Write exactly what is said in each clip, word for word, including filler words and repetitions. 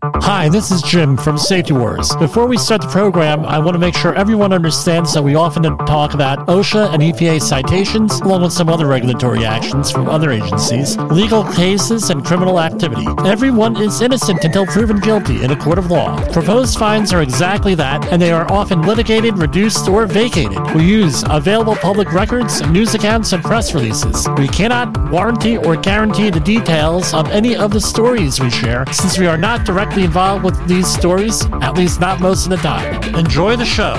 Hi, this is Jim from Safety Wars. Before we start the program, I want to make sure everyone understands that we often talk about OSHA and E P A citations, along with some other regulatory actions from other agencies, legal cases, and criminal activity. Everyone is innocent until proven guilty in a court of law. Proposed fines are exactly that, and they are often litigated, reduced, or vacated. We use available public records, news accounts, and press releases. We cannot warranty or guarantee the details of any of the stories we share, since we are not directly involved with these stories, at least not most of the time. Enjoy the show.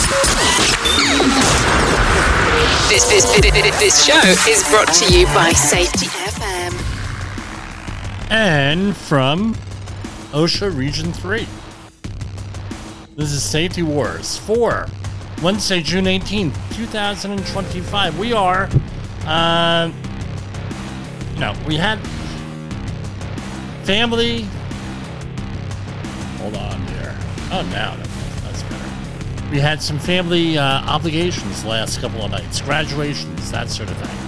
This, this, this, this show is brought to you by Safety F M. And from OSHA Region three. This is Safety Wars for Wednesday, June eighteenth, twenty twenty-five. We are, uh, no, we had family. Hold on here. Oh, now that's better. We had some family uh, obligations the last couple of nights, graduations, that sort of thing.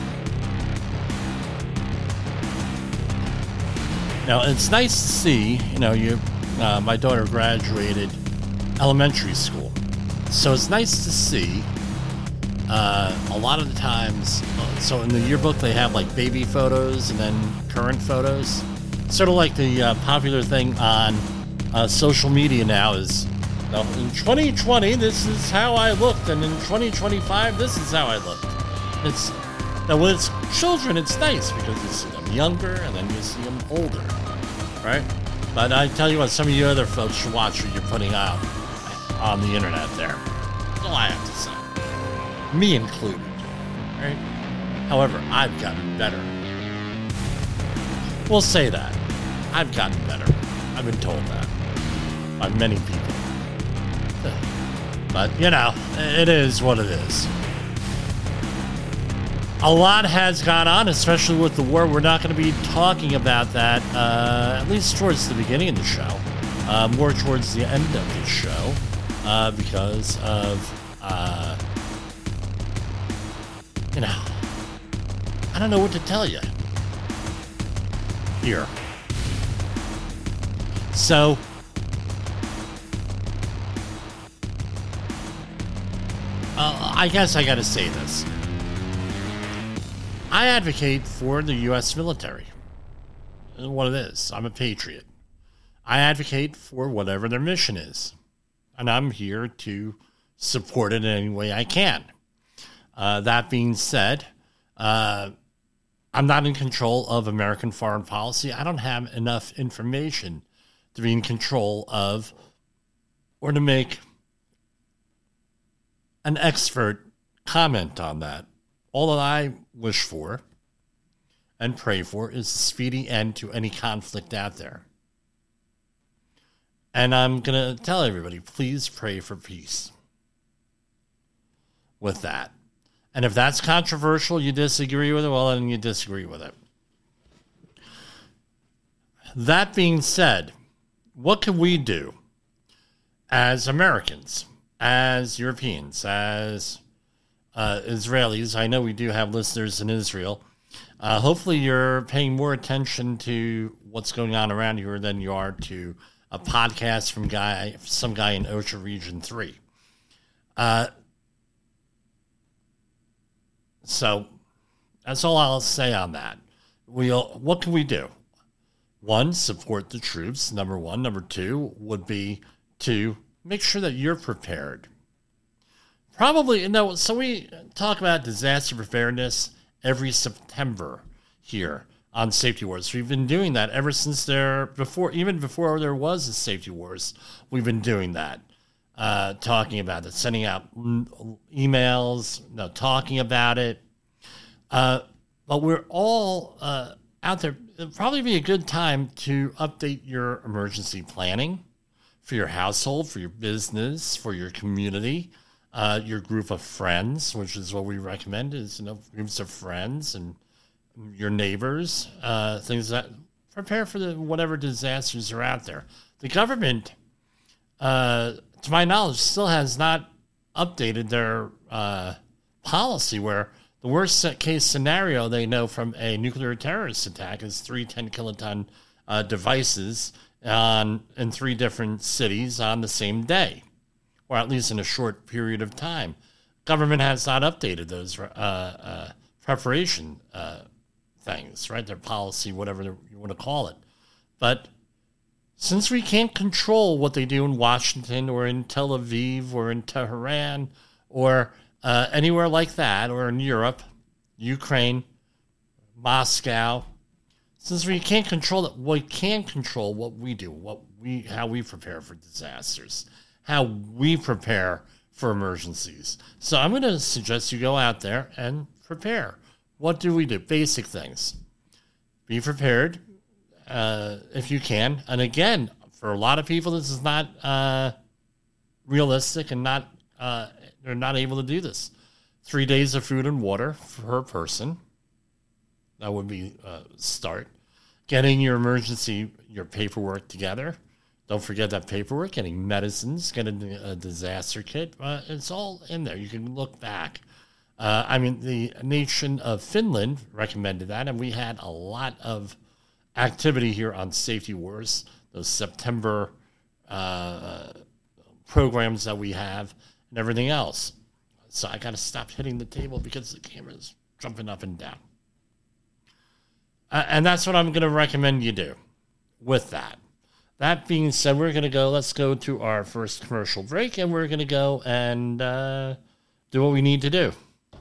Now, it's nice to see, you know, you. Uh, my daughter graduated elementary school. So it's nice to see uh, a lot of the times, uh, so in the yearbook they have like baby photos and then current photos. Sort of like the uh, popular thing on uh, social media now is, well, in twenty twenty, this is how I looked, and in twenty twenty-five, this is how I looked. It's, now with it's children, it's nice because you see them younger and then you see them older, right? But I tell you what, some of you other folks should watch what you're putting out on the internet there. That's all I have to say. Me included, right? However, I've gotten better. We'll say that. I've gotten better. I've been told that by many people. But, you know, it is what it is. A lot has gone on, especially with the war. We're not going to be talking about that, uh, at least towards the beginning of the show. Uh, more towards the end of the show. Uh, because of, uh, you know, I don't know what to tell you here. So, uh, I guess I got to say this. I advocate for the U S military. What it is. I'm a patriot. I advocate for whatever their mission is. And I'm here to support it in any way I can. Uh, that being said, uh, I'm not in control of American foreign policy. I don't have enough information to be in control of or to make an expert comment on that. All that I wish for and pray for is a speedy end to any conflict out there. And I'm going to tell everybody, please pray for peace with that. And if that's controversial, you disagree with it, well, then you disagree with it. That being said, what can we do as Americans, as Europeans, as uh, Israelis? I know we do have listeners in Israel. Uh, hopefully you're paying more attention to what's going on around here than you are to a podcast from guy, some guy in OSHA Region three. Uh, so that's all I'll say on that. We'll, what can we do? One, support the troops, number one. Number two would be to make sure that you're prepared. Probably, you know, so we talk about disaster preparedness every September here on Safety Wars. We've been doing that ever since there, before, even before there was a Safety Wars, we've been doing that, uh, talking about it, sending out emails, you know, talking about it. Uh, but we're all uh, out there. It'd probably be a good time to update your emergency planning for your household, for your business, for your community, uh, your group of friends, which is what we recommend is, you know, groups of friends and your neighbors, uh, things that prepare for the whatever disasters are out there. The government, uh, to my knowledge, still has not updated their uh, policy where the worst case scenario they know from a nuclear terrorist attack is three ten kiloton uh, devices on in three different cities on the same day, or at least in a short period of time. Government has not updated those uh, uh, preparation uh, things, right? Their policy, whatever you want to call it. But since we can't control what they do in Washington or in Tel Aviv or in Tehran or uh, anywhere like that, or in Europe, Ukraine, Moscow, since we can't control it, we can control what we do, what we, how we prepare for disasters, how we prepare for emergencies. So I'm going to suggest you go out there and prepare. What do we do? Basic things. Be prepared uh, if you can. And again, for a lot of people, this is not uh, realistic and not uh, they're not able to do this. Three days of food and water per person. That would be a start. Getting your emergency, your paperwork together. Don't forget that paperwork. Getting medicines, getting a disaster kit. Uh, it's all in there. You can look back. Uh, I mean, the nation of Finland recommended that, and we had a lot of activity here on Safety Wars, those September uh, programs that we have, and everything else. So I got to stop hitting the table because the camera's jumping up and down. Uh, and that's what I'm going to recommend you do with that. That being said, we're going to go, let's go to our first commercial break, and we're going to go and uh, do what we need to do.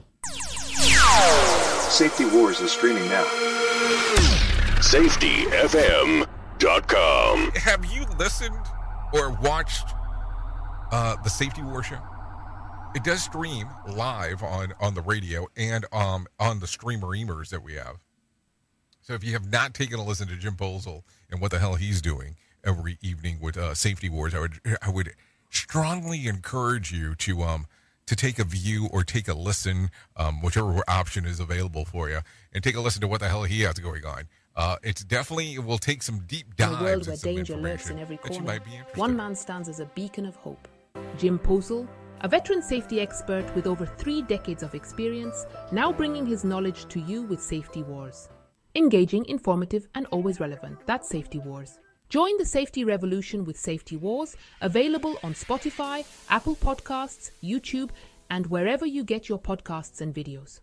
Safety Wars is streaming now. Safety F M dot com. Have you listened or watched uh, the Safety War show? It does stream live on, on the radio and um, on the streamer-emers that we have. So if you have not taken a listen to Jim Posel and what the hell he's doing every evening with uh, Safety Wars, I would I would strongly encourage you to um to take a view or take a listen, um, whichever option is available for you, and take a listen to what the hell he has going on. Uh, it's definitely, it will take some deep dives. In a world where danger lurks in every corner, one man stands as a beacon of hope. Jim Posel, a veteran safety expert with over three decades of experience, now bringing his knowledge to you with Safety Wars. Engaging, informative, and always relevant. That's Safety Wars. Join the safety revolution with Safety Wars, available on Spotify, Apple Podcasts, YouTube, and wherever you get your podcasts and videos.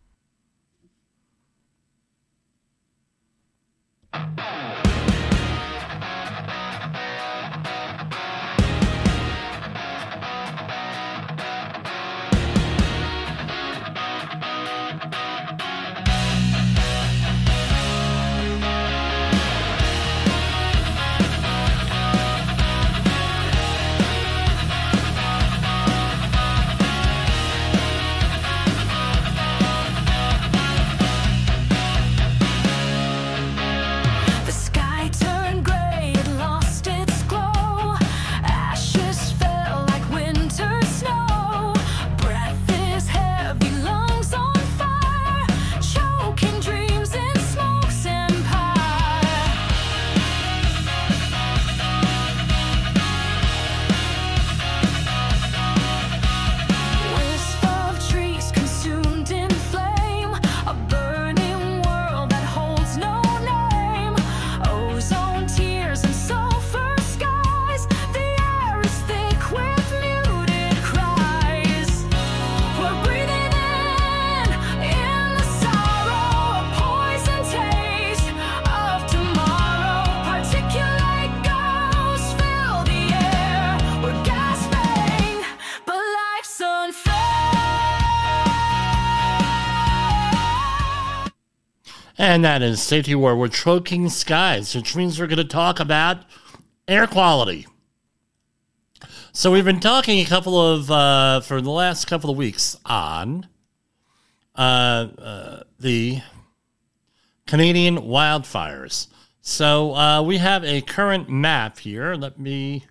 And that is Safety War. We're choking skies, which means we're going to talk about air quality. So we've been talking a couple of, uh, for the last couple of weeks on uh, uh, the Canadian wildfires. So uh, we have a current map here. Let me...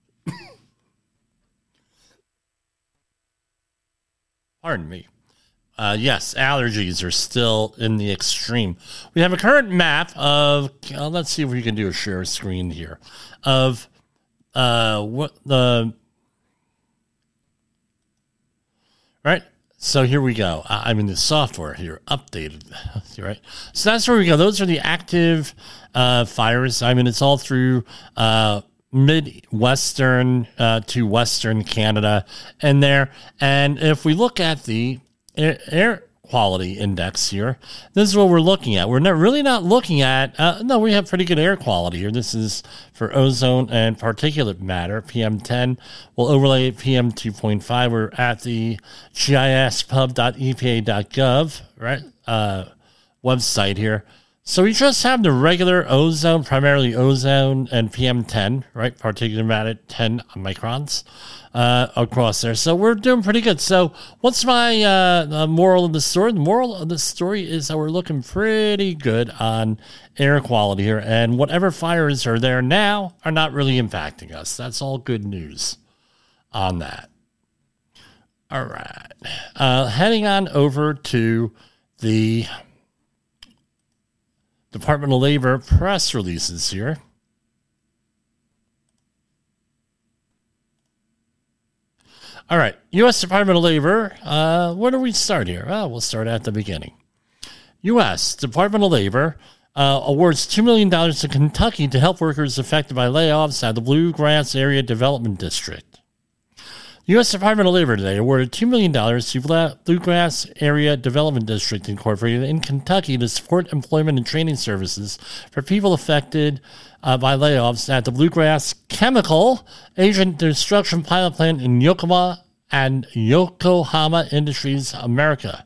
Pardon me. Uh, yes, allergies are still in the extreme. We have a current map of, uh, let's see if we can do a share screen here, of uh, what the, right? So here we go. I mean, the software here updated, right? So that's where we go. Those are the active uh, fires. I mean, it's all through uh, Midwestern uh, to Western Canada and there. And if we look at the air, air quality index here, this is what we're looking at. We're not really not looking at, uh, no, we have pretty good air quality here. This is for ozone and particulate matter, P M ten. We'll overlay P M two point five. We're at the G I S pub dot E P A dot gov, right, uh, website here. So we just have the regular ozone, primarily ozone and P M ten, right, particulate matter ten microns. Uh, across there. So we're doing pretty good. So what's my uh, moral of the story? The moral of the story is that we're looking pretty good on air quality here, and whatever fires are there now are not really impacting us. That's all good news on that. All right. Uh, heading on over to the Department of Labor press releases here. All right, U S Department of Labor, uh, where do we start here? Oh, we'll start at the beginning. U S Department of Labor uh, awards two million dollars to Kentucky to help workers affected by layoffs at the Bluegrass Area Development District. The U S Department of Labor today awarded two million dollars to Bluegrass Area Development District Incorporated in Kentucky to support employment and training services for people affected uh, by layoffs at the Bluegrass Chemical Agent Destruction Pilot Plant in Yokohama and Yokohama Industries, America.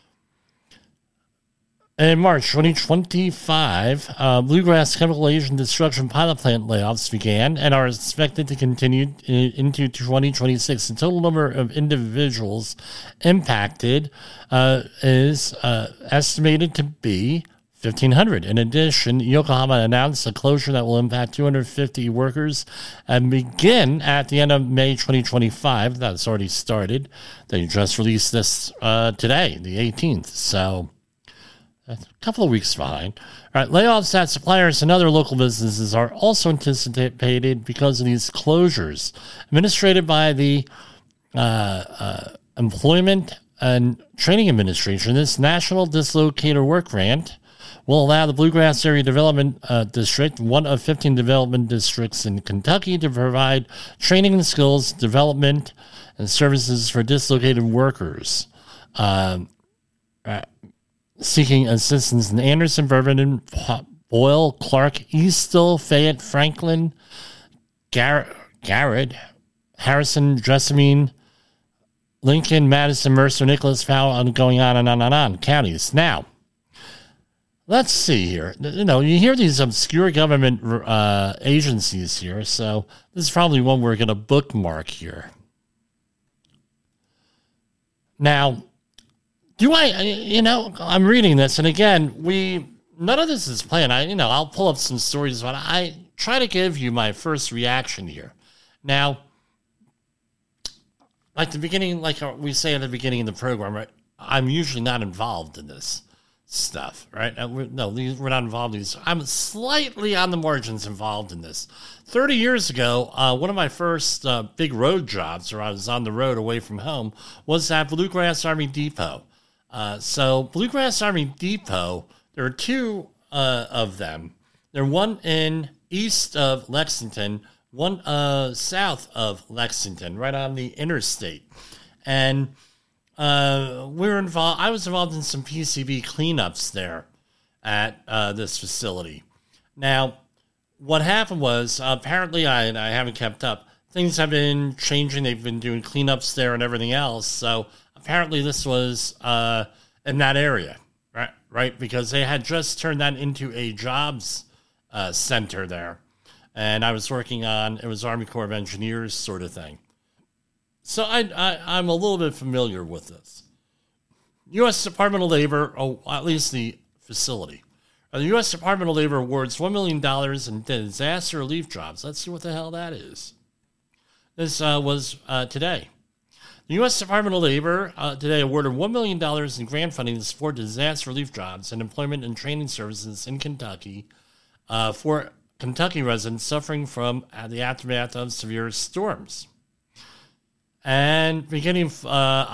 In March twenty twenty-five, uh, Bluegrass Chemical Agent Destruction Pilot Plant layoffs began and are expected to continue in, into twenty twenty-six. The total number of individuals impacted uh, is uh, estimated to be fifteen hundred. In addition, Yokohama announced a closure that will impact two hundred fifty workers and begin at the end of May twenty twenty-five. That's already started. They just released this uh, today, the eighteenth. So a couple of weeks behind. All right, layoffs at suppliers and other local businesses are also anticipated because of these closures. Administrated by the uh, uh, Employment and Training Administration, this National Dislocator Work Grant will allow the Bluegrass Area Development uh, District, one of fifteen development districts in Kentucky, to provide training and skills development and services for dislocated workers. Um, uh, seeking assistance in Anderson, Bourbon, Boyle, Clark, Eastville, Fayette, Franklin, Gar- Garrett, Harrison, Jessamine, Lincoln, Madison, Mercer, Nicholas, Powell, going on and on and on counties. Now, let's see here. You know, you hear these obscure government uh, agencies here, so this is probably one we're going to bookmark here. Now, do I, you know, I'm reading this, and again, we, none of this is planned. I, you know, I'll pull up some stories, but I try to give you my first reaction here. Now, like the beginning, like we say at the beginning of the program, right, I'm usually not involved in this stuff, right? We're, no, we're not involved in these. I'm slightly on the margins involved in this. thirty years ago, uh, one of my first uh, big road jobs, where I was on the road away from home, was at Bluegrass Army Depot. Uh, so Bluegrass Army Depot, there are two uh, of them. There's one in east of Lexington, one uh, south of Lexington, right on the interstate. And uh, we were involved. I was involved in some P C B cleanups there at uh, this facility. Now, what happened was, uh, apparently I, I haven't kept up. Things have been changing. They've been doing cleanups there and everything else. So apparently this was uh, in that area, right? Right, because they had just turned that into a jobs uh, center there. And I was working on, it was Army Corps of Engineers sort of thing. So I, I, I'm a little bit familiar with this. U S Department of Labor, oh, at least the facility. The U S Department of Labor awards one million dollars in disaster relief jobs. Let's see what the hell that is. This uh, was uh, today. The U S Department of Labor uh, today awarded one million dollars in grant funding to support disaster relief jobs and employment and training services in Kentucky uh, for Kentucky residents suffering from uh, the aftermath of severe storms. And beginning uh, on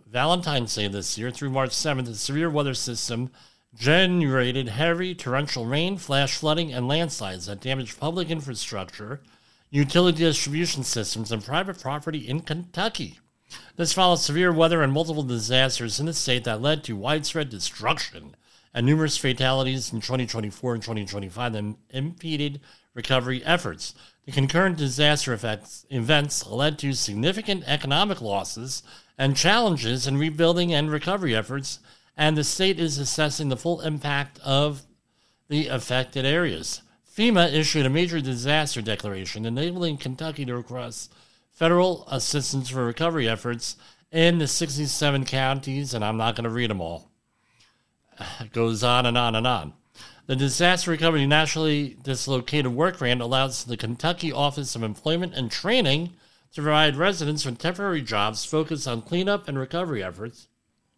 Valentine's Day this year through March seventh, a severe weather system generated heavy torrential rain, flash flooding, and landslides that damaged public infrastructure, utility distribution systems, and private property in Kentucky. This followed severe weather and multiple disasters in the state that led to widespread destruction and numerous fatalities in twenty twenty-four and twenty twenty-five that impeded recovery efforts. The concurrent disaster effects, events led to significant economic losses and challenges in rebuilding and recovery efforts, and the state is assessing the full impact of the affected areas. FEMA issued a major disaster declaration enabling Kentucky to request federal assistance for recovery efforts in the sixty-seven counties, and I'm not going to read them all. It goes on and on and on. The Disaster Recovery Nationally Dislocated Work Grant allows the Kentucky Office of Employment and Training to provide residents with temporary jobs focused on cleanup and recovery efforts,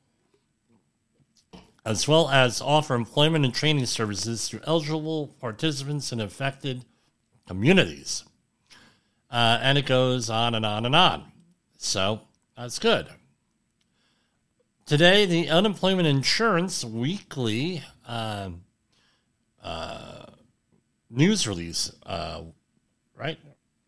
as well as offer employment and training services to eligible participants in affected communities. Uh, and it goes on and on and on. So that's good. Today, the Unemployment Insurance Weekly uh, uh, news release, uh, right?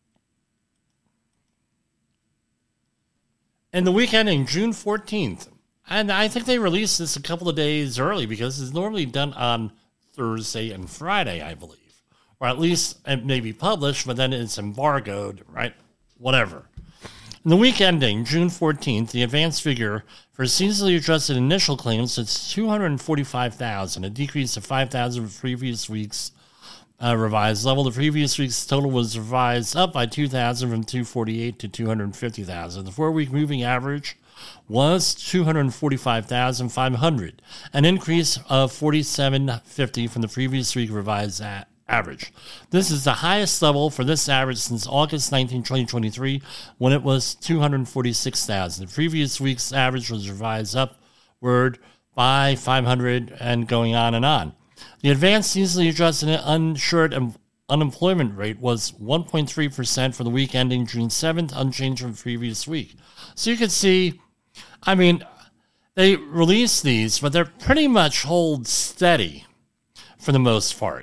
And the week ending June fourteenth. And I think they released this a couple of days early because it's normally done on Thursday and Friday, I believe. Or at least it may be published, but then it's embargoed, right? Whatever. In the week ending June fourteenth, the advance figure for seasonally adjusted initial claims is two hundred forty-five thousand, a decrease of five thousand from previous week's uh, revised level. The previous week's total was revised up by two thousand from two hundred forty-eight to two hundred fifty thousand. The four-week moving average was two hundred forty-five thousand five hundred, an increase of forty-seven fifty from the previous week revised at average. This is the highest level for this average since August nineteenth, twenty twenty-three, when it was two hundred forty-six thousand. The previous week's average was revised upward by five hundred and going on and on. The advanced seasonally adjusted uninsured unemployment rate was one point three percent for the week ending June seventh, unchanged from the previous week. So you can see, I mean, they release these, but they're pretty much hold steady for the most part.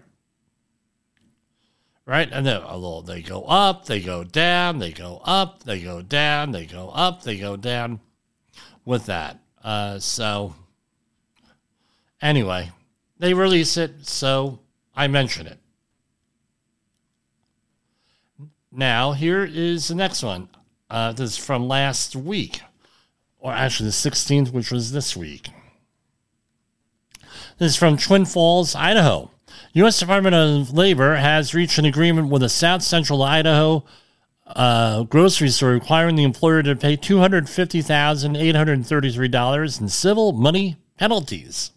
Right? And then although they go up, they go down, they go up, they go down, they go up, they go down with that. Uh, so, anyway, they release it, so I mention it. Now, here is the next one. Uh, this is from last week, or actually the sixteenth, which was this week. This is from Twin Falls, Idaho. U S Department of Labor has reached an agreement with a South Central Idaho uh, grocery store requiring the employer to pay two hundred fifty thousand eight hundred thirty-three dollars in civil money penalties,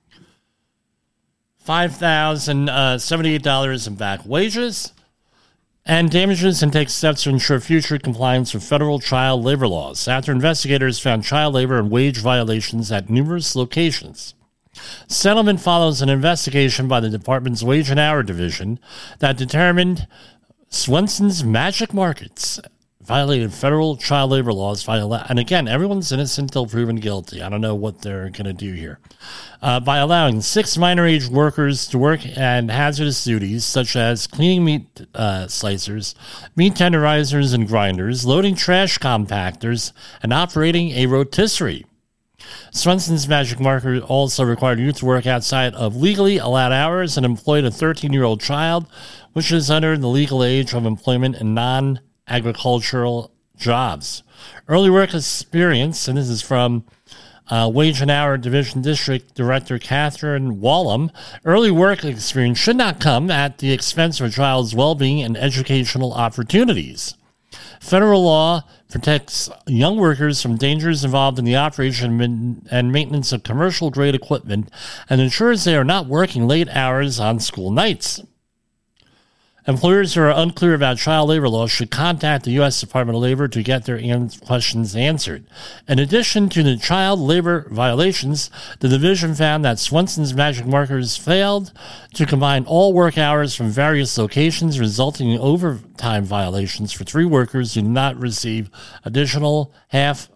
five thousand seventy-eight dollars in back wages, and damages, and take steps to ensure future compliance with federal child labor laws after investigators found child labor and wage violations at numerous locations. Settlement follows an investigation by the department's Wage and Hour Division that determined Swenson's Magic Markets violated federal child labor laws. And again, everyone's innocent until proven guilty. I don't know what they're going to do here. Uh, by allowing six minor-age workers to work in hazardous duties such as cleaning meat uh, slicers, meat tenderizers and grinders, loading trash compactors, and operating a rotisserie. Swenson's Magic Market also required youth to work outside of legally allowed hours and employed a thirteen-year-old child, which is under the legal age of employment in non-agricultural jobs. Early work experience, and this is from uh, Wage and Hour Division District Director Catherine Wallum, early work experience should not come at the expense of a child's well-being and educational opportunities. Federal law protects young workers from dangers involved in the operation and maintenance of commercial-grade equipment and ensures they are not working late hours on school nights. Employers who are unclear about child labor laws should contact the U S Department of Labor to get their questions answered. In addition to the child labor violations, the division found that Swenson's Magic Markers failed to combine all work hours from various locations, resulting in overtime violations for three workers who did not receive additional half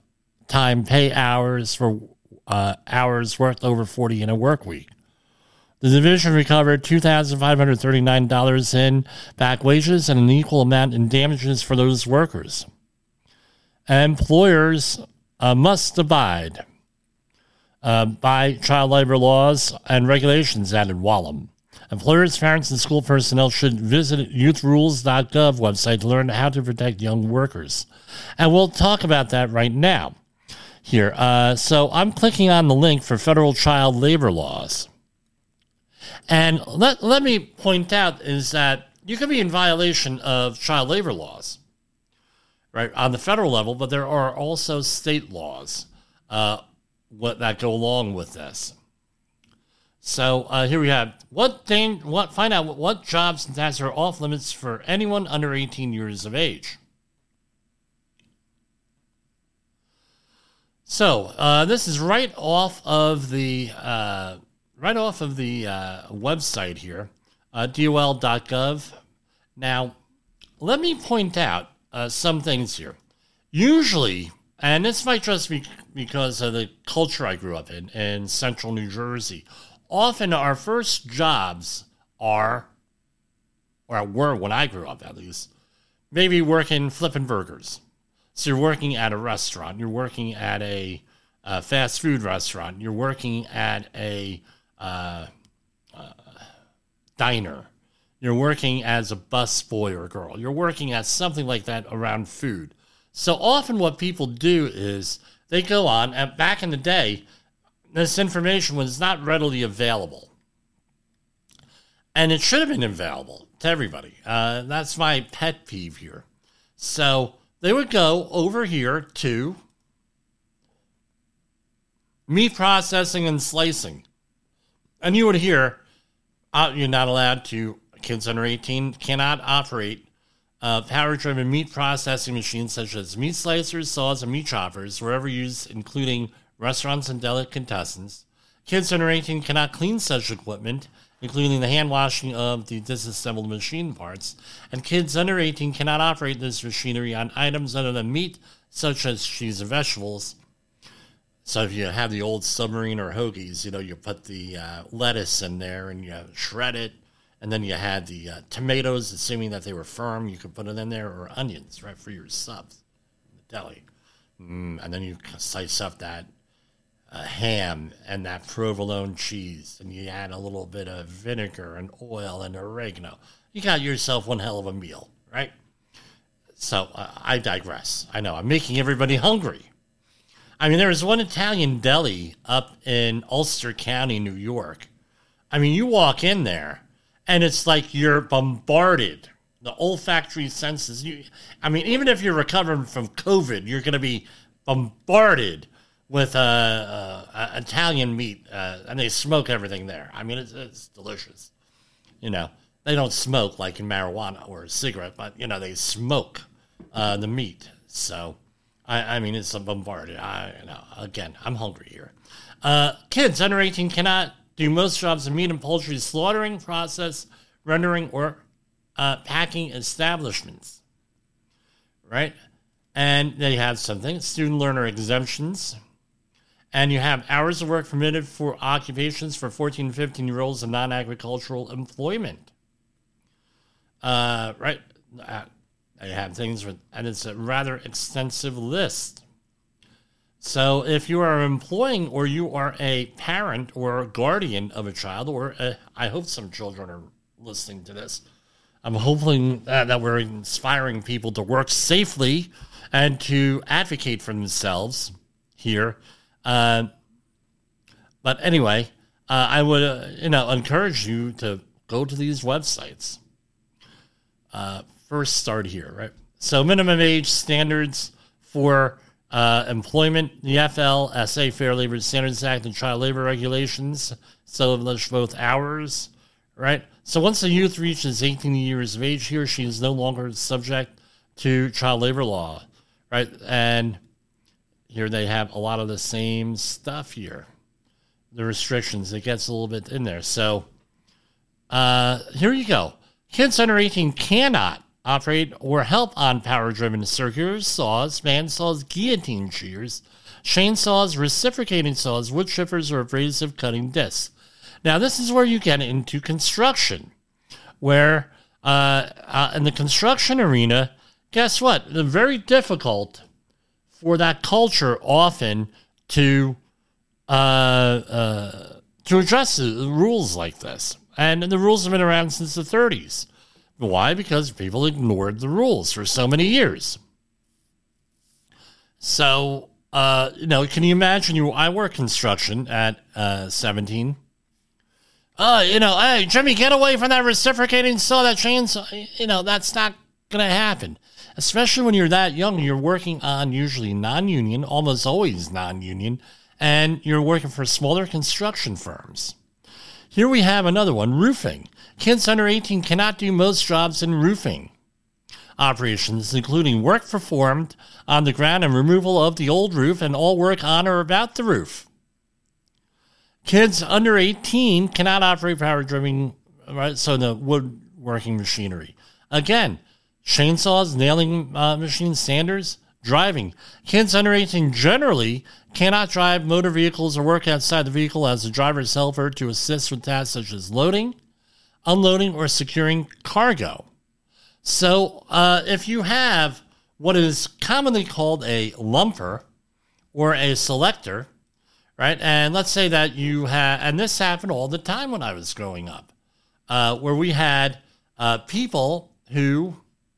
time pay hours for uh, hours worked over forty in a work week. The division recovered two thousand five hundred thirty-nine dollars in back wages and an equal amount in damages for those workers. Employers uh, must abide uh, by child labor laws and regulations, added Wallum. Employers, parents, and school personnel should visit youth rules dot gov website to learn how to protect young workers. And we'll talk about that right now here. Uh, so I'm clicking on the link for federal child labor laws. And let, let me point out is that you can be in violation of child labor laws, right, on the federal level, but there are also state laws uh, what, that go along with this. So uh, here we have, what, dan- what find out what, what jobs and tasks are off limits for anyone under eighteen years of age. So uh, this is right off of the... Uh, Right off of the uh, website here, uh, D O L dot gov. Now, let me point out uh, some things here. Usually, and this might just be because of the culture I grew up in, in central New Jersey, often our first jobs are, or were when I grew up at least, maybe working flipping burgers. So you're working at a restaurant, you're working at a uh, fast food restaurant, you're working at a Uh, uh, diner. You're working as a bus boy or girl. You're working as something like that around food. So often what people do is they go on, and back in the day, this information was not readily available. And it should have been available to everybody. Uh, that's my pet peeve here. So they would go over here to meat processing and slicing. And you would hear, uh, you're not allowed to, kids under eighteen cannot operate uh, power-driven meat processing machines such as meat slicers, saws, and meat choppers, wherever used, including restaurants and delicatessens. Kids under eighteen cannot clean such equipment, including the hand washing of the disassembled machine parts. And kids under eighteen cannot operate this machinery on items other than meat, such as cheese and vegetables. So if you have the old submarine or hoagies, you know, you put the uh, lettuce in there and you shred it. And then you had the uh, tomatoes, assuming that they were firm, you could put it in there, or onions, right, for your subs in the deli. Mm, and then you slice up that uh, ham and that provolone cheese. And you add a little bit of vinegar and oil and oregano. You got yourself one hell of a meal, right? So uh, I digress. I know, I'm making everybody hungry. I mean, there was one Italian deli up in Ulster County, New York. I mean, you walk in there, and it's like you're bombarded. The olfactory senses. You, I mean, even if you're recovering from COVID, you're going to be bombarded with uh, uh, uh, Italian meat, uh, and they smoke everything there. I mean, it's, it's delicious. You know, they don't smoke like in marijuana or a cigarette, but, you know, they smoke uh, the meat. So... I, I mean, it's a bombarded. I, you know, again, I'm hungry here. Uh, kids under eighteen cannot do most jobs in meat and poultry slaughtering, process, rendering, or uh, packing establishments. Right? And they have something, student learner exemptions. And you have hours of work permitted for occupations for fourteen and fifteen-year-olds in non-agricultural employment. Uh, right? Uh, They have things, with, and it's a rather extensive list. So if you are employing or you are a parent or a guardian of a child, or a, I hope some children are listening to this, I'm hoping that, that we're inspiring people to work safely and to advocate for themselves here. Uh, but anyway, uh, I would uh, you know encourage you to go to these websites. Uh, First start here, right? So minimum age standards for uh, employment, the F L S A Fair Labor Standards Act and child labor regulations establish both hours, right? So once a youth reaches eighteen years of age, he or she is no longer subject to child labor law, right? And here they have a lot of the same stuff here. The restrictions, it gets a little bit in there. So uh, here you go. Kids under eighteen cannot operate or help on power-driven circulars, saws, bandsaws, guillotine shears, chainsaws, reciprocating saws, wood chippers, or abrasive cutting discs. Now, this is where you get into construction, where uh, uh, in the construction arena, guess what? It's very difficult for that culture often to uh, uh, to address the rules like this. And the rules have been around since the thirties. Why? Because people ignored the rules for so many years. So, uh, you know, can you imagine? You, I work construction at uh, seventeen. Uh, you know, hey, Jimmy, get away from that reciprocating saw, that chainsaw. You know, that's not going to happen. Especially when you're that young, you're working on usually non-union, almost always non-union, and you're working for smaller construction firms. Here we have another one, roofing. Kids under eighteen cannot do most jobs in roofing operations, including work performed on the ground and removal of the old roof and all work on or about the roof. Kids under eighteen cannot operate power-driven, right? So the woodworking machinery. Again, chainsaws, nailing uh, machines, sanders, driving. Kids under eighteen generally cannot drive motor vehicles or work outside the vehicle as a driver's helper to assist with tasks such as loading, unloading, or securing cargo. So uh, if you have what is commonly called a lumper or a selector, right? And let's say that you have, and this happened all the time when I was growing up, uh, where we had uh, people who,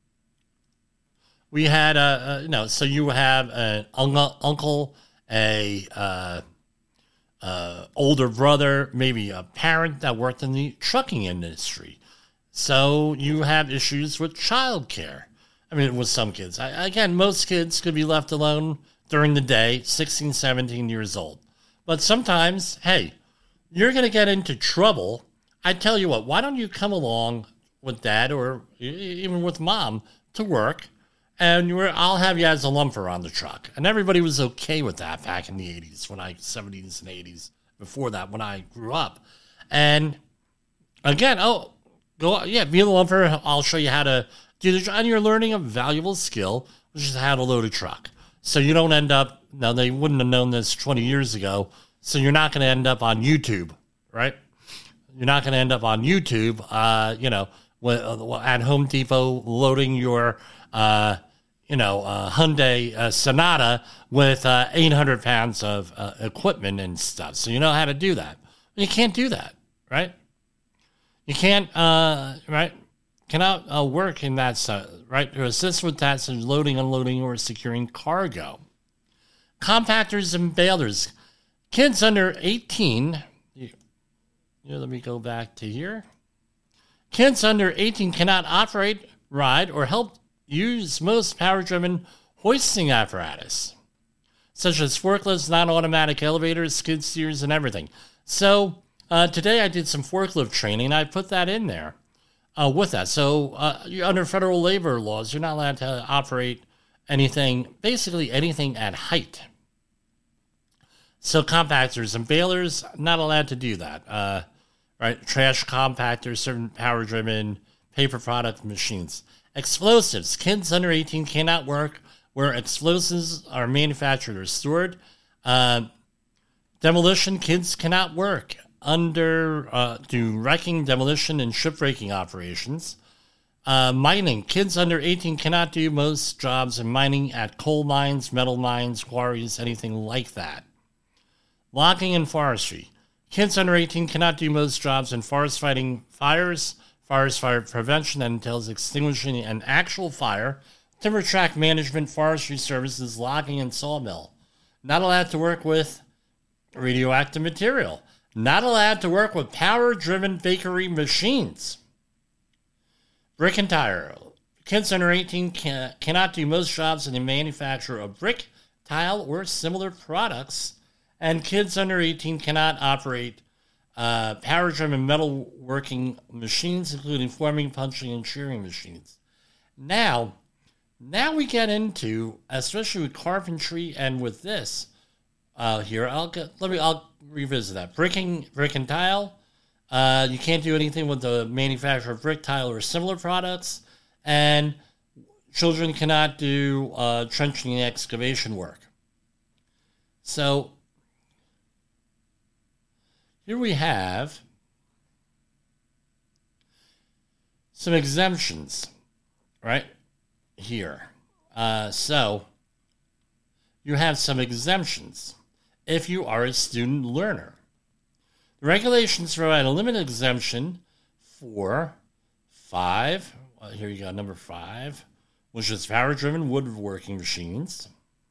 we had, uh, uh, you know, so you have an uncle, uncle a uh, uh, older brother, maybe a parent that worked in the trucking industry. So you have issues with childcare. I mean, with some kids. I, again, most kids could be left alone during the day, sixteen, seventeen years old. But sometimes, hey, you're going to get into trouble. I tell you what, why don't you come along with dad or even with mom to work, and you're, I'll have you as a lumper on the truck. And everybody was okay with that back in the eighties, when I, seventies and eighties, before that, when I grew up. And again, oh, go, yeah, be the lumper. I'll show you how to do the job. And you're learning a valuable skill, which is how to load a truck. So you don't end up, now they wouldn't have known this twenty years ago, so you're not going to end up on YouTube, right? You're not going to end up on YouTube, uh, you know, at Home Depot loading your, uh, you know, uh, Hyundai uh, Sonata with uh, eight hundred pounds of uh, equipment and stuff. So you know how to do that. You can't do that, right? You can't, uh, right? Cannot uh, work in that, uh, right? To assist with tasks of loading, unloading, or securing cargo. Compactors and balers. Kids under eighteen, here, let me go back to here. Kids under eighteen cannot operate, ride, or help use most power-driven hoisting apparatus, such as forklifts, non-automatic elevators, skid steers, and everything. So uh, today I did some forklift training. I put that in there uh, with that. So uh, under federal labor laws, you're not allowed to operate anything, basically anything at height. So compactors and balers, not allowed to do that. Uh, right? Trash compactors, certain power-driven paper product machines. Explosives. Kids under eighteen cannot work where explosives are manufactured or stored. Uh, demolition. Kids cannot work under uh, do wrecking, demolition, and shipbreaking operations. Uh, mining. Kids under eighteen cannot do most jobs in mining at coal mines, metal mines, quarries, anything like that. Logging and forestry. Kids under eighteen cannot do most jobs in forest fighting fires, forest fire prevention that entails extinguishing an actual fire, timber tract management, forestry services, logging, and sawmill. Not allowed to work with radioactive material. Not allowed to work with power-driven bakery machines. Brick and tire. Kids under eighteen can, cannot do most jobs in the manufacture of brick, tile, or similar products. And kids under eighteen cannot operate uh, power-driven metal-working machines, including forming, punching, and shearing machines. Now, now we get into, especially with carpentry and with this uh, here. I'll get, let me. I'll revisit that. Bricking, brick and tile. Uh, you can't do anything with the manufacture of brick, tile, or similar products. And children cannot do uh, trenching and excavation work. So here we have some exemptions right here. Uh, so you have some exemptions if you are a student learner. The regulations provide a limited exemption for five, well, here you go, number five, which is power-driven woodworking machines.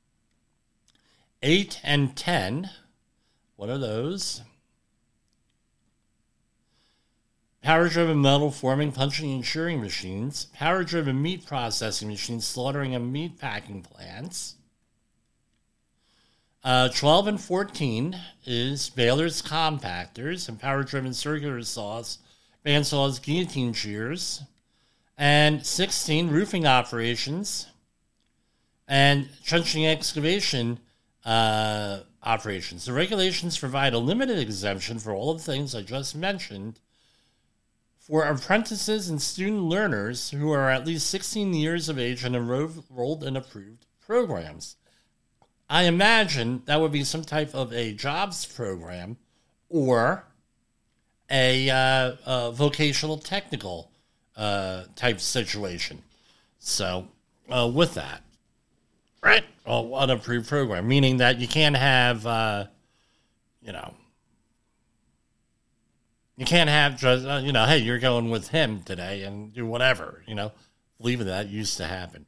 Eight and ten, what are those? Power-driven metal forming, punching, and shearing machines. Power-driven meat processing machines, slaughtering and meat packing plants. Uh, twelve and fourteen is balers, compactors, and power-driven circular saws, bandsaws, guillotine shears. And sixteen, roofing operations and trenching excavation uh, operations. The regulations provide a limited exemption for all of the things I just mentioned for apprentices and student learners who are at least sixteen years of age and enrolled in approved programs. I imagine that would be some type of a jobs program or a, uh, a vocational technical uh, type situation. So, uh, with that, right, well, an approved program, meaning that you can't have, uh, you know, you can't have just, uh, you know, hey, you're going with him today and do whatever, you know. Believe me, that used to happen.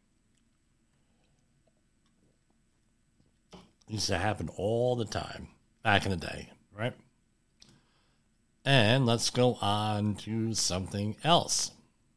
Used to happen all the time back in the day, right? And let's go on to something else.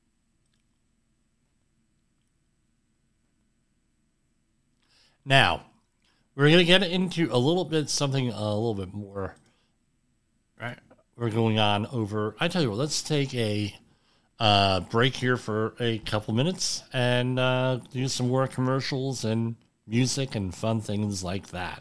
Now, we're going to get into a little bit, something a little bit more, right? We're going on over, I tell you what, let's take a uh, break here for a couple minutes and uh, do some more commercials and music and fun things like that.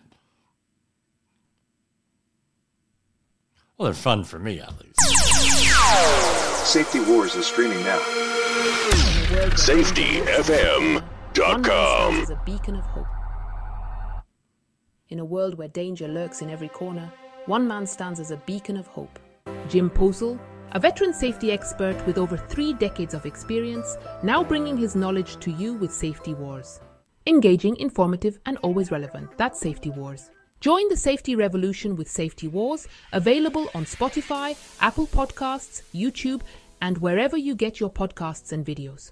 Well, they're fun for me, at least. Safety Wars is streaming now. Safety F M dot com. Is a beacon of hope. In a world where danger lurks in every corner, one man stands as a beacon of hope. Jim Posel, a veteran safety expert with over three decades of experience, now bringing his knowledge to you with Safety Wars. Engaging, informative, and always relevant. That's Safety Wars. Join the safety revolution with Safety Wars, available on Spotify, Apple Podcasts, YouTube, and wherever you get your podcasts and videos.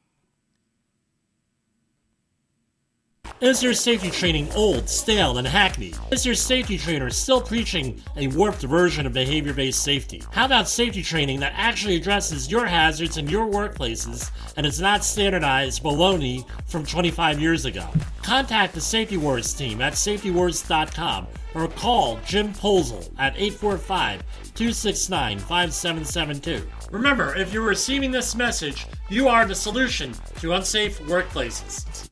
Is your safety training old, stale, and hackneyed? Is your safety trainer still preaching a warped version of behavior-based safety? How about safety training that actually addresses your hazards in your workplaces and is not standardized baloney from twenty-five years ago? Contact the Safety Wars team at safety wars dot com or call Jim Posel at eight four five, two six nine, five seven seven two. Remember, if you're receiving this message, you are the solution to unsafe workplaces.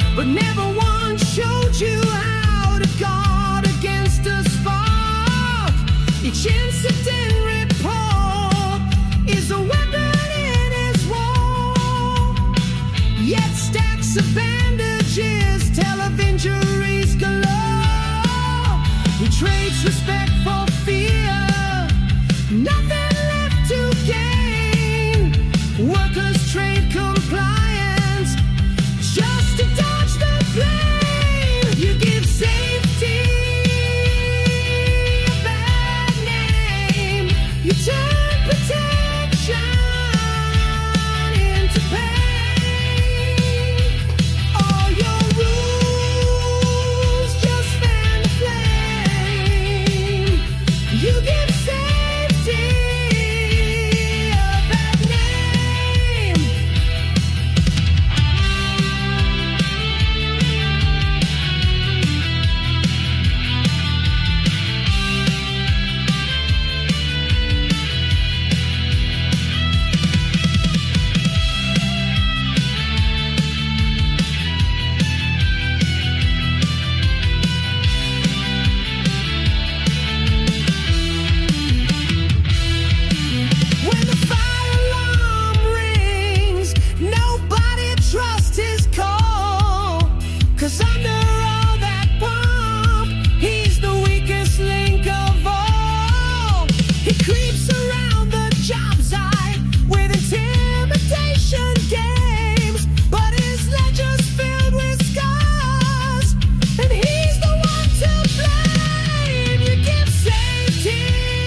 But never once showed you how to guard against a spark. stacks of bandages, tell of injuries galore. He trades respect for fear, nothing left to gain. Workers trade compliance just to dodge the blame. You give safety a bad name. You turn protection into pain. All your rules just fan the flame. You give safety a bad name. When the fire alarm rings, nobody trusts his call. 'Cause under all that pomp, he's the weakest link of all. He creeps around the job site with intimidation games, but his ledger's filled with scars, and he's the one to blame. You give safety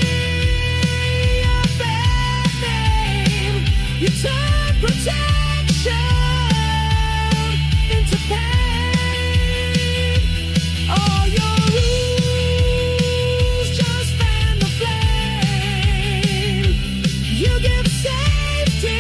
a bad name. You turn protection into pain. All your rules just fan the flame. You give safety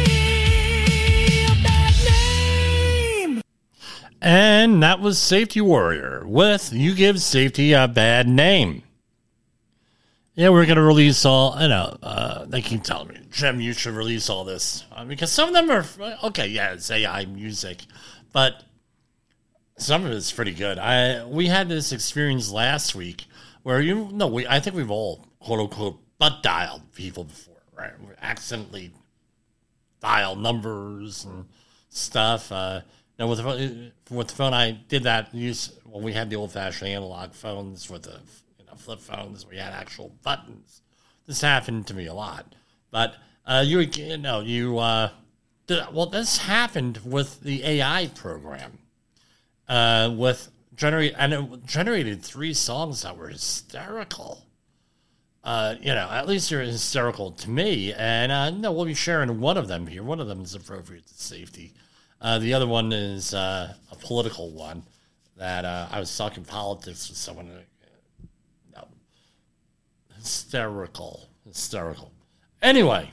a bad name. And that was Safety Warrior with You Give Safety a Bad Name. Yeah, we're going to release all, you know, uh, they keep telling me, Jim, you should release all this. Uh, because some of them are, okay, yeah, it's A I music, but some of it's pretty good. I We had this experience last week where, you know, we I think we've all, quote unquote, butt dialed people before, right? We accidentally dial numbers and stuff. Uh, you know, with the, phone- with the phone, I did that use when we had the old-fashioned analog phones with the you know flip phones. We had actual buttons. This happened to me a lot, but uh, you you know you uh, did, well. This happened with the A I program uh, with generate and it generated three songs that were hysterical. Uh, you know, at least they're hysterical to me. And uh, no, we'll be sharing one of them here. One of them is appropriate to safety. Uh, the other one is uh, a political one that uh, I was talking politics with someone. Uh, no, hysterical, hysterical. Anyway,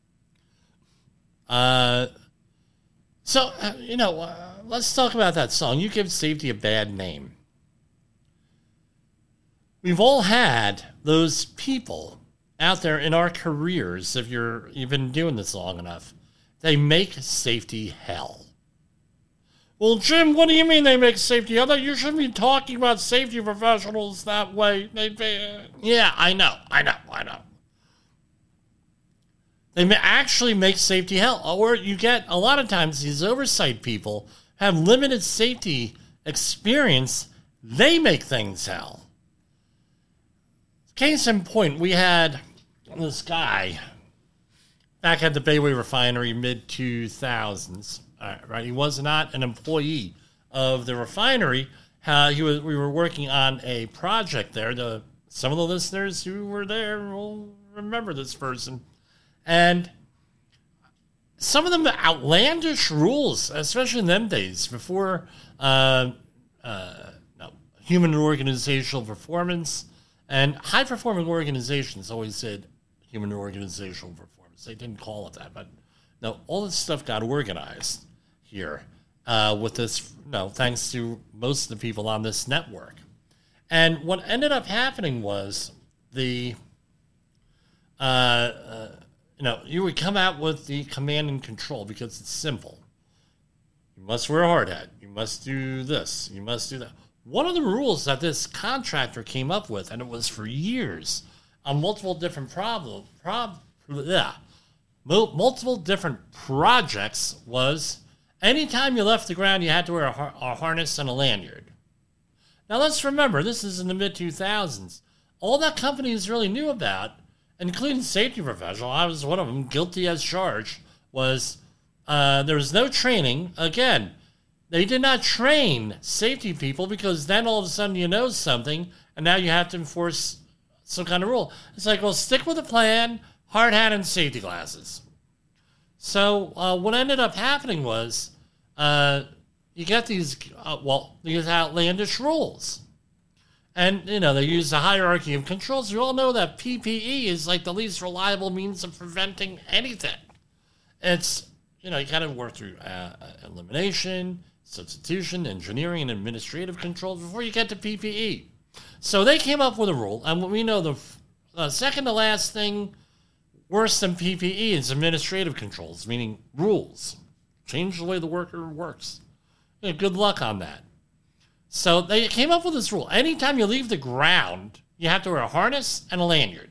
uh, so uh, you know, uh, let's talk about that song. You Give Safety a Bad Name. We've all had those people out there in our careers, if you're you've been doing this long enough, they make safety hell. Well, Jim, what do you mean they make safety hell? You shouldn't be talking about safety professionals that way. They, they, yeah, I know, I know, I know. They may actually make safety hell. Or you get, a lot of times, these oversight people have limited safety experience. They make things hell. Case in point, we had this guy back at the Bayway Refinery mid two thousands, uh, right? He was not an employee of the refinery. Uh, he was. We were working on a project there. The, some of the listeners who were there will remember this person. And some of them outlandish rules, especially in them days, before uh, uh, no, human and organizational performance. And high-performing organizations always said human organizational performance. They didn't call it that, but no, all this stuff got organized here uh, with this, no, thanks to most of the people on this network. And what ended up happening was the, uh, uh, you know, you would come out with the command and control because it's simple. You must wear a hard hat. You must do this. You must do that. One of the rules that this contractor came up with, and it was for years, on multiple different problem, prob, yeah, multiple different projects, was anytime you left the ground, you had to wear a, har- a harness and a lanyard. Now let's remember, this is in the mid two thousands. All that companies really knew about, including safety professional, I was one of them, guilty as charged, was uh, there was no training. Again, they did not train safety people because then all of a sudden you know something and now you have to enforce some kind of rule. It's like, well, stick with the plan, hard hat and safety glasses. So uh, what ended up happening was uh, you get these, uh, well, these outlandish rules. And, you know, they use the hierarchy of controls. You all know that P P E is like the least reliable means of preventing anything. It's, you know, you kind of work through uh, elimination, substitution, engineering, and administrative controls before you get to P P E. So they came up with a rule, and we know the uh, second to last thing worse than P P E is administrative controls, meaning rules. Change the way the worker works. Yeah, good luck on that. So they came up with this rule. Anytime you leave the ground, you have to wear a harness and a lanyard.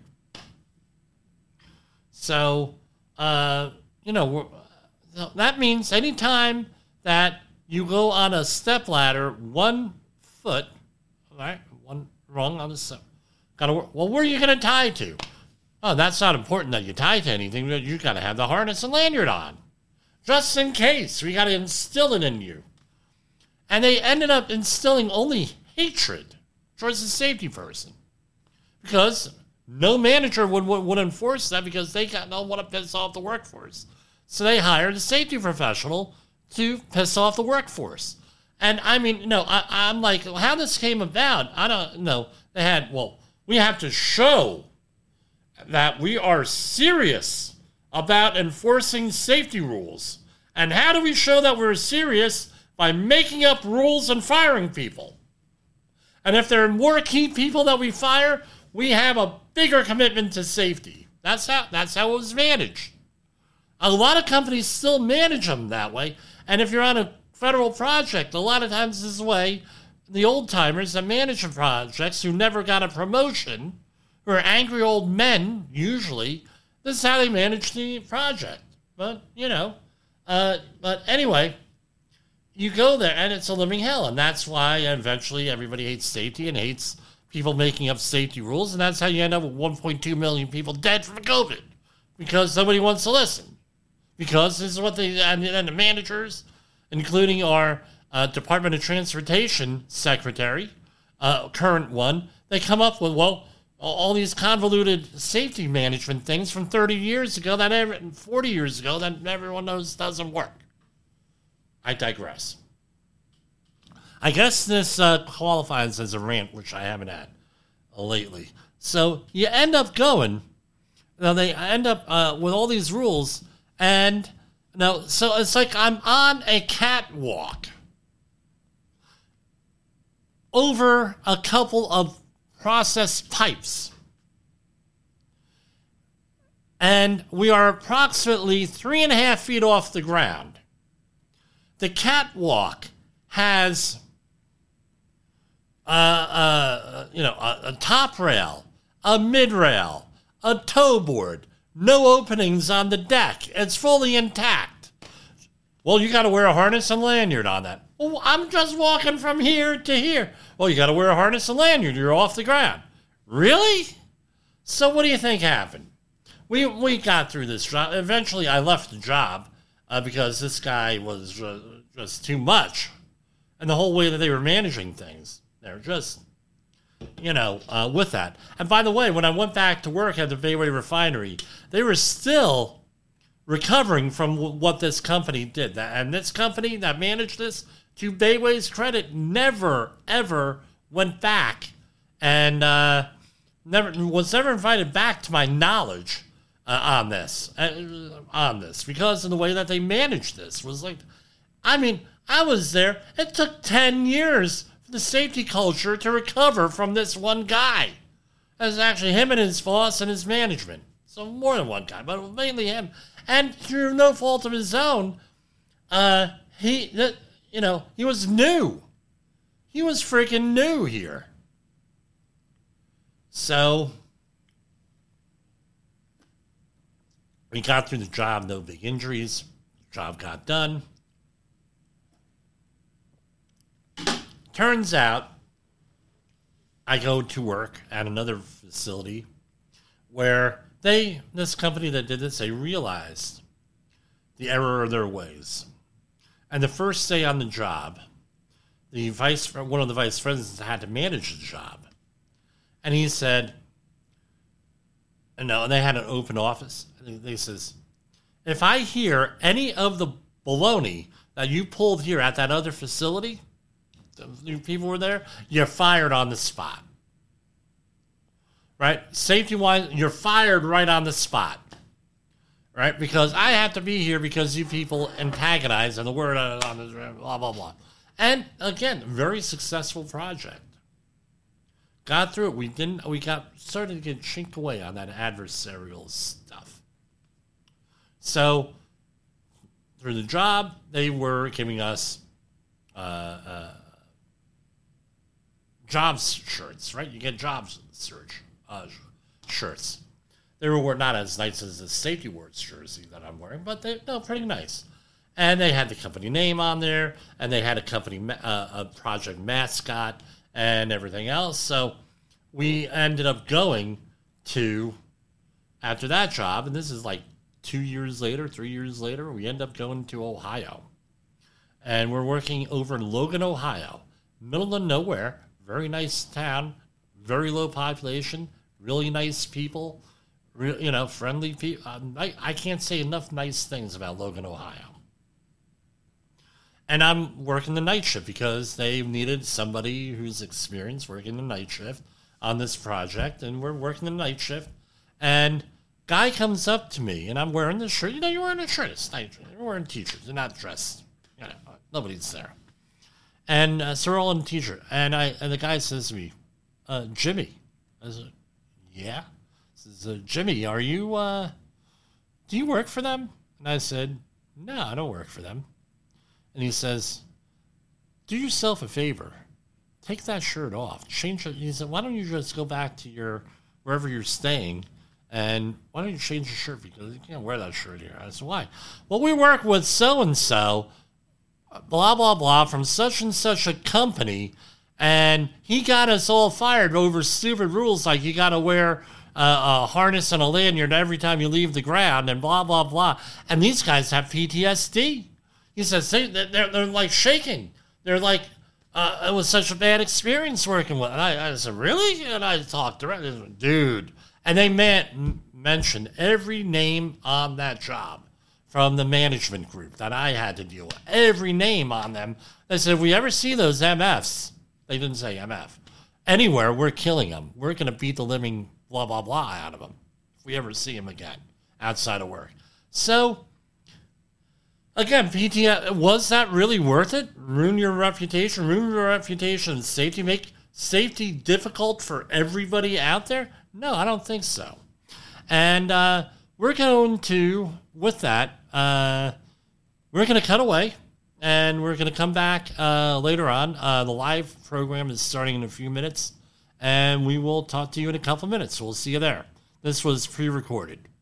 So, uh, you know, that means anytime that you go on a stepladder, one foot, right, one rung on the step, gotta, well, where are you going to tie to? Oh, that's not important that you tie to anything. You got to have the harness and lanyard on. Just in case. We got to instill it in you. And they ended up instilling only hatred towards the safety person. Because no manager would, would, would enforce that because they got, don't want to piss off the workforce. So they hired a safety professional to piss off the workforce. And I mean, no, I, I'm like, how this came about, I don't know. They had, well, we have to show that we are serious about enforcing safety rules. And how do we show that we're serious? By making up rules and firing people. And if there are more key people that we fire, we have a bigger commitment to safety. That's how, that's how it was managed. A lot of companies still manage them that way. And if you're on a federal project, a lot of times this is the way the old-timers that manage the projects who never got a promotion, who are angry old men, usually, this is how they manage the project. But, you know, uh, but anyway, you go there and it's a living hell. And that's why eventually everybody hates safety and hates people making up safety rules. And that's how you end up with one point two million people dead from COVID. Because nobody wants to listen. Because this is what they, and, and the managers, including our uh, Department of Transportation secretary, uh, current one, they come up with, well, all these convoluted safety management things from thirty years ago, that every, forty years ago, that everyone knows doesn't work. I digress. I guess this uh, qualifies as a rant, which I haven't had lately. So you end up going, now they end up uh, with all these rules, and now, so it's like I'm on a catwalk over a couple of processed pipes. And we are approximately three and a half feet off the ground. The catwalk has, uh, uh, you know, a, a top rail, a mid rail, a toe board, no openings on the deck. It's fully intact. Well, you got to wear a harness and lanyard on that. Well, I'm just walking from here to here. Well, you got to wear a harness and lanyard. You're off the ground. Really? So what do you think happened? We we got through this job. Eventually, I left the job uh, because this guy was uh, just too much. And the whole way that they were managing things, they're just, you know, uh, with that. And by the way, when I went back to work at the Bayway Refinery, they were still recovering from w- what this company did. And this company that managed this, to Bayway's credit, never, ever went back and uh, never was never invited back, to my knowledge, uh, on this. Uh, on this, because of the way that they managed this. Was like, I mean, I was there. It took ten years for the safety culture to recover from this one guy. That's actually him and his boss and his management. So more than one guy, but mainly him. And through no fault of his own, uh, he... Th- You know, he was new. He was freaking new here. So, we got through the job, no big injuries. The job got done. turns out I go to work at another facility where they, this company that did this, they realized the error of their ways. And the first day on the job, the vice, one of the vice presidents had to manage the job. And he said, no, and they had an open office. And he says, if I hear any of the baloney that you pulled here at that other facility, the people were there, you're fired on the spot. Right? Safety-wise, you're fired right on the spot. Right? Because I have to be here because you people antagonize and the word on the blah, blah, blah. And, again, very successful project. Got through it. We didn't, we got, started to get chinked away on that adversarial stuff. So, through the job, they were giving us uh, uh, jobs shirts, right? You get jobs search uh, shirts. They were not as nice as the Safety Wars jersey that I'm wearing, but they no pretty nice. And they had the company name on there, and they had a company uh, a project mascot and everything else. So we ended up going to, after that job, and this is like two years later, three years later, we end up going to Ohio. And we're working over in Logan, Ohio, middle of nowhere, very nice town, very low population, really nice people, re- you know, friendly people. Um, I, I can't say enough nice things about Logan, Ohio. And I'm working the night shift because they needed somebody who's experienced working the night shift on this project, and we're working the night shift. And guy comes up to me, and I'm wearing this shirt. You know, you're wearing a shirt. It's night. You're wearing t-shirts. You're not dressed. You know, nobody's there. And uh, so we're all in a t-shirt. And I and the guy says to me, uh, Jimmy. I said, yeah. He says, uh, Jimmy, are you, uh, do you work for them? And I said, no, I don't work for them. And he says, do yourself a favor. Take that shirt off. Change it. He said, why don't you just go back to your, wherever you're staying, and why don't you change your shirt? Because you can't wear that shirt here. I said, why? Well, we work with so-and-so, blah, blah, blah, from such and such a company, and he got us all fired over stupid rules like you got to wear a, a harness and a lanyard every time you leave the ground, and blah, blah, blah. And these guys have P T S D. He says, they, they're, they're like shaking. They're like, uh, it was such a bad experience working with. And I, I said, really? And I talked directly, dude. And they man, mentioned every name on that job from the management group that I had to deal with. Every name on them. They said, if we ever see those M Fs, they didn't say M F, anywhere, we're killing them. We're going to beat the living blah, blah, blah out of them if we ever see them again outside of work. So, again, P T S, was that really worth it? Ruin your reputation, ruin your reputation and safety, make safety difficult for everybody out there? No, I don't think so. And uh, we're going to, with that, uh, we're going to cut away, and we're going to come back uh, later on. Uh, the live program is starting in a few minutes, and we will talk to you in a couple minutes. We'll see you there. This was pre-recorded.